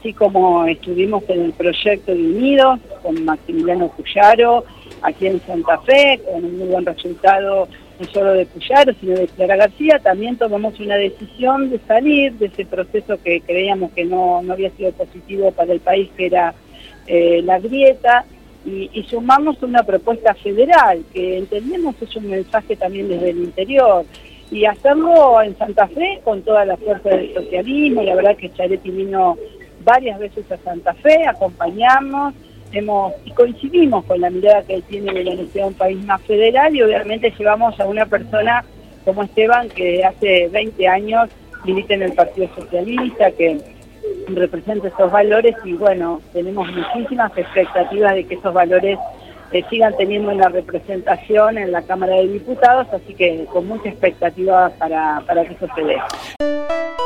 así como estuvimos en el proyecto de Unidos con Maximiliano Cuyaro, aquí en Santa Fe, con un muy buen resultado no solo de Cuyaro, sino de Clara García. También tomamos una decisión de salir de ese proceso que creíamos que no había sido positivo para el país, que era la grieta, y sumamos una propuesta federal, que entendemos es un mensaje también desde el interior, y hacerlo en Santa Fe con toda la fuerza del socialismo. La verdad que Chiaretti vino varias veces a Santa Fe, acompañamos, y coincidimos con la mirada que él tiene de la necesidad de un país más federal, y obviamente llevamos a una persona como Esteban, que hace 20 años milita en el Partido Socialista, que representa esos valores, y bueno, tenemos muchísimas expectativas de que esos valores sigan teniendo una representación en la Cámara de Diputados, así que con mucha expectativa para que eso se dé.